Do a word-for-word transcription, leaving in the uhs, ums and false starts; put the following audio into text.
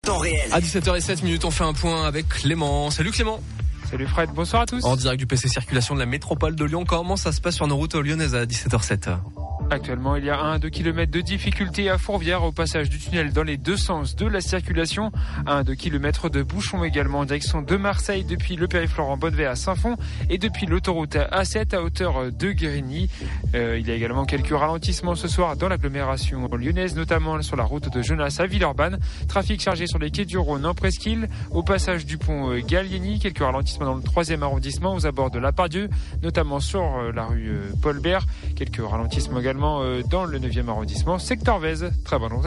Temps réel. À dix-sept heures zéro sept, on fait un point avec Clément. Salut Clément. Salut Fred, bonsoir à tous. En direct du P C Circulation de la métropole de Lyon, comment ça se passe sur nos routes lyonnaises à dix-sept heures zéro sept? Actuellement, il y a un à deux kilomètres de difficulté à Fourvière au passage du tunnel dans les deux sens de la circulation. un à deux kilomètres de bouchons également en direction de Marseille depuis le périph' Laurent Bonnevet à Saint-Fond et depuis l'autoroute A sept à hauteur de Guérigny. Euh, il y a également quelques ralentissements ce soir dans l'agglomération lyonnaise, notamment sur la route de Genasse à Villeurbanne. Trafic chargé sur les quais du Rhône en Presqu'île, au passage du pont Gallieni. Quelques ralentissements dans le troisième arrondissement aux abords de la Pardieu, notamment sur la rue Paul Bert. Quelques ralentissements également dans le neuvième arrondissement, secteur Vèze. Très bonne journée.